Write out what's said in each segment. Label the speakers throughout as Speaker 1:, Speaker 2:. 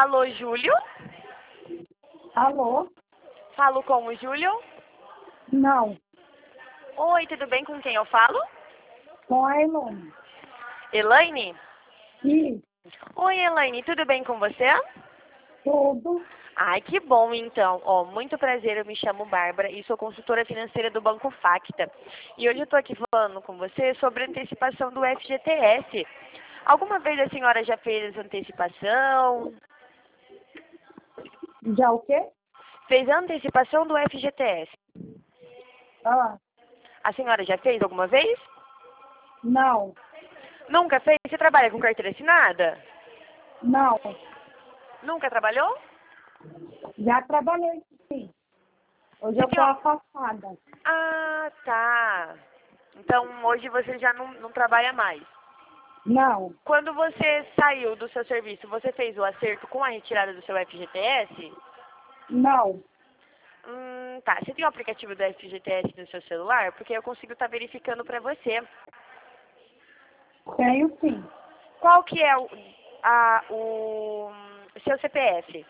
Speaker 1: Alô, Júlio?
Speaker 2: Alô?
Speaker 1: Falo com o Júlio?
Speaker 2: Não,
Speaker 1: Oi, tudo bem? Com quem eu falo?
Speaker 2: com a Elone.
Speaker 1: Elaine?
Speaker 2: E
Speaker 1: Oi, Elaine, tudo bem com você?
Speaker 2: tudo.
Speaker 1: Ai, que bom então. Ó, muito prazer, eu me chamo Bárbara e sou consultora financeira do Banco Facta. E hoje eu estou aqui falando com você sobre a antecipação do FGTS. Alguma vez a senhora já fez antecipação?
Speaker 2: Já o quê?
Speaker 1: Fez a antecipação do FGTS.
Speaker 2: Ah,
Speaker 1: A senhora já fez alguma vez?
Speaker 2: não,
Speaker 1: Nunca fez? Você trabalha com carteira assinada?
Speaker 2: não.
Speaker 1: Nunca trabalhou?
Speaker 2: Já trabalhei, sim. Hoje
Speaker 1: Você
Speaker 2: eu
Speaker 1: tem
Speaker 2: estou
Speaker 1: uma...
Speaker 2: afastada.
Speaker 1: Ah, tá. Então hoje você já não trabalha mais.
Speaker 2: Não,
Speaker 1: Quando você saiu do seu serviço, você fez o acerto com a retirada do seu FGTS?
Speaker 2: não.
Speaker 1: Tá. Você tem o aplicativo do FGTS no seu celular? Porque eu consigo estar verificando para você.
Speaker 2: Tenho sim.
Speaker 1: Qual que é o seu CPF?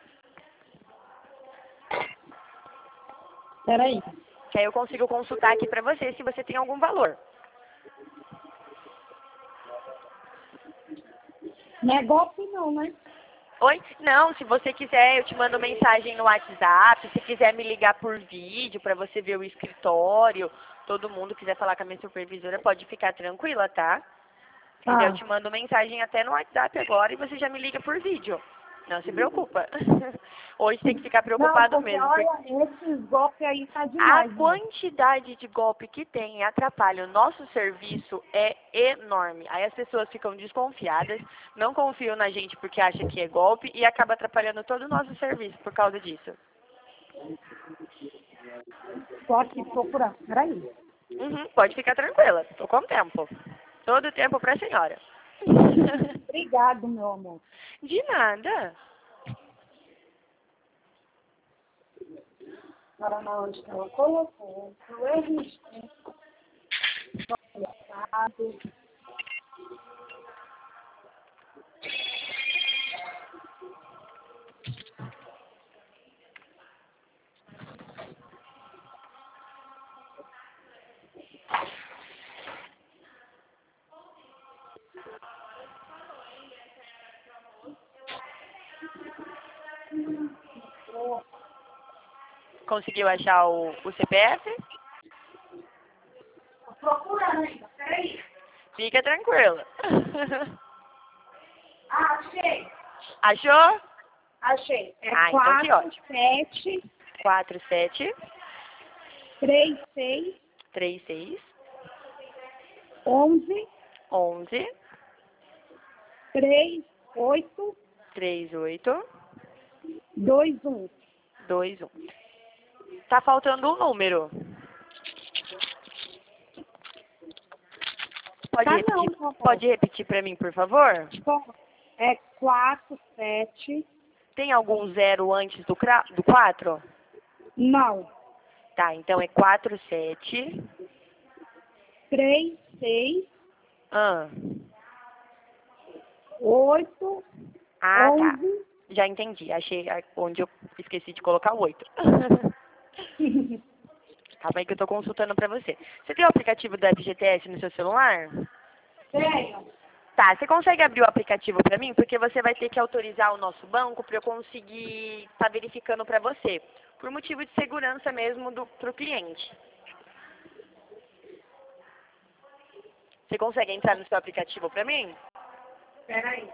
Speaker 2: Peraí.
Speaker 1: Que aí eu consigo consultar aqui para você se você tem algum valor.
Speaker 2: Não é golpe não, né?
Speaker 1: Oi? Não, se você quiser, eu te mando mensagem no WhatsApp. Se quiser me ligar por vídeo para você ver o escritório, todo mundo quiser falar com a minha supervisora, pode ficar tranquila, tá? Se quiser, eu
Speaker 2: Ah,
Speaker 1: te mando mensagem até no WhatsApp agora e você já me liga por vídeo. Não se preocupa. Hoje tem que ficar
Speaker 2: não,
Speaker 1: preocupado
Speaker 2: porque
Speaker 1: mesmo. Porque
Speaker 2: olha, esses golpes aí tá
Speaker 1: a
Speaker 2: demais, né?
Speaker 1: quantidade de golpe que tem e atrapalha o nosso serviço é enorme. Aí as pessoas ficam desconfiadas, não confiam na gente porque acham que é golpe e acaba atrapalhando todo o nosso serviço por causa disso.
Speaker 2: Tô aqui procurando. Peraí.
Speaker 1: Pode ficar tranquila, tô com tempo. Todo o tempo pra senhora.
Speaker 2: Obrigado, meu amor.
Speaker 1: De nada.
Speaker 2: Para na onde que ela colocou. Eu registrei. Colocado.
Speaker 1: Conseguiu achar o CPF?
Speaker 2: Tô procurando ainda. Peraí.
Speaker 1: Fica tranquila.
Speaker 2: Ah, achei.
Speaker 1: Achou?
Speaker 2: Achei. É
Speaker 1: Então que ótimo.
Speaker 2: 47
Speaker 1: 47
Speaker 2: 36
Speaker 1: 36
Speaker 2: 11
Speaker 1: 11
Speaker 2: 38
Speaker 1: 38
Speaker 2: 21.
Speaker 1: 21. Tá faltando um número.
Speaker 2: Tá não, vovó.
Speaker 1: Pode repetir para mim, por favor?
Speaker 2: É 47.
Speaker 1: Tem algum zero antes do 4?
Speaker 2: Não.
Speaker 1: Tá, então é 47.
Speaker 2: 36
Speaker 1: Ah,
Speaker 2: 8
Speaker 1: tá.
Speaker 2: 11.
Speaker 1: Já entendi. Achei onde eu esqueci de colocar o 8. Calma aí que eu tô consultando pra você. Você tem o aplicativo do FGTS no seu celular?
Speaker 2: Tenho.
Speaker 1: Tá, você consegue abrir o aplicativo pra mim? Porque você vai ter que autorizar o nosso banco pra eu conseguir estar verificando pra você. Por motivo de segurança mesmo pro cliente. Você consegue entrar no seu aplicativo pra mim?
Speaker 2: Peraí.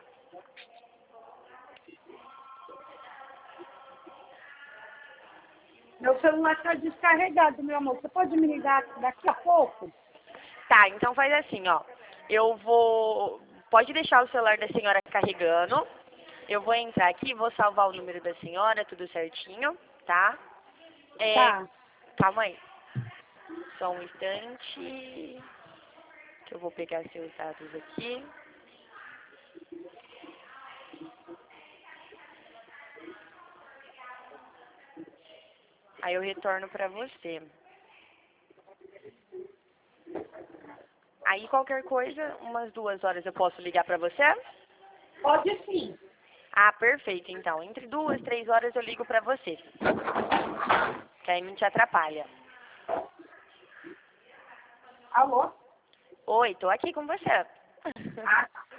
Speaker 2: Meu celular está descarregado, meu amor. Você pode me ligar daqui a pouco?
Speaker 1: Tá, então faz assim, ó. Eu vou... Pode deixar o celular da senhora carregando. Eu vou entrar aqui, vou salvar o número da senhora, tudo certinho, tá?
Speaker 2: Tá.
Speaker 1: Calma aí. Só um instante. Que eu vou pegar seus dados aqui. Aí eu retorno pra você. Aí qualquer coisa, umas 2 horas eu posso ligar pra você?
Speaker 2: Pode sim.
Speaker 1: Ah, perfeito, então. Entre 2, 3 horas eu ligo pra você. Que aí não te atrapalha.
Speaker 2: Alô?
Speaker 1: Oi, tô aqui com você.
Speaker 2: Ah, tá.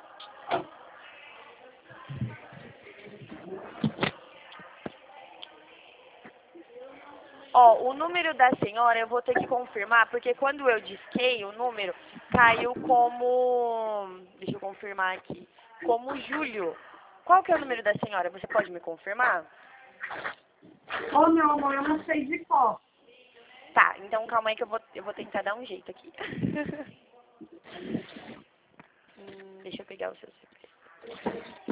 Speaker 1: Ó, o número da senhora eu vou ter que confirmar, porque quando eu disquei o número, caiu como... Deixa eu confirmar aqui. Como Júlio. Qual que é o número da senhora? Você pode me confirmar?
Speaker 2: Ô, meu amor, eu não sei de qual.
Speaker 1: Tá, então calma aí que eu vou tentar dar um jeito aqui. Deixa eu pegar o seu CPF.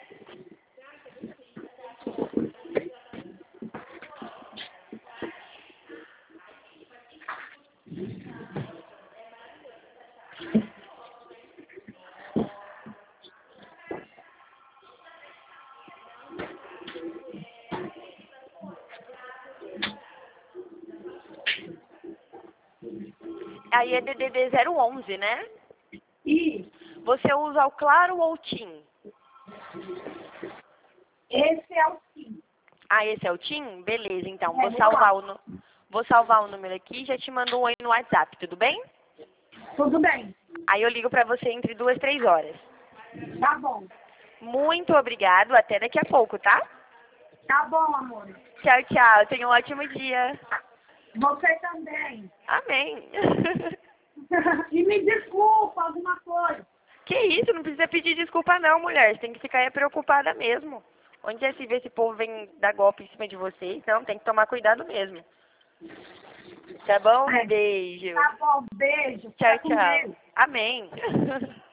Speaker 1: Aí é DDD 011, né?
Speaker 2: E
Speaker 1: Você usa o Claro ou o TIM?
Speaker 2: esse é o sim.
Speaker 1: Ah, esse é o TIM? Beleza, então.
Speaker 2: É,
Speaker 1: Vou salvar o número aqui e já te mando um oi no WhatsApp, tudo bem?
Speaker 2: Tudo bem.
Speaker 1: Aí eu ligo pra você entre 2, 3 horas.
Speaker 2: Tá bom.
Speaker 1: Muito obrigado, até daqui a pouco, tá?
Speaker 2: Tá bom, amor.
Speaker 1: Tchau, tchau. Tenha um ótimo dia.
Speaker 2: Você também.
Speaker 1: Amém.
Speaker 2: E me desculpa alguma coisa.
Speaker 1: Que isso, não precisa pedir desculpa não, mulher. Você tem que ficar aí preocupada mesmo. Onde já se vê esse povo vem dar golpe em cima de vocês? Não, tem que tomar cuidado mesmo. Tá bom?
Speaker 2: É.
Speaker 1: Beijo.
Speaker 2: Tá bom, beijo.
Speaker 1: Tchau,
Speaker 2: Fica com
Speaker 1: tchau.
Speaker 2: Deus.
Speaker 1: Amém.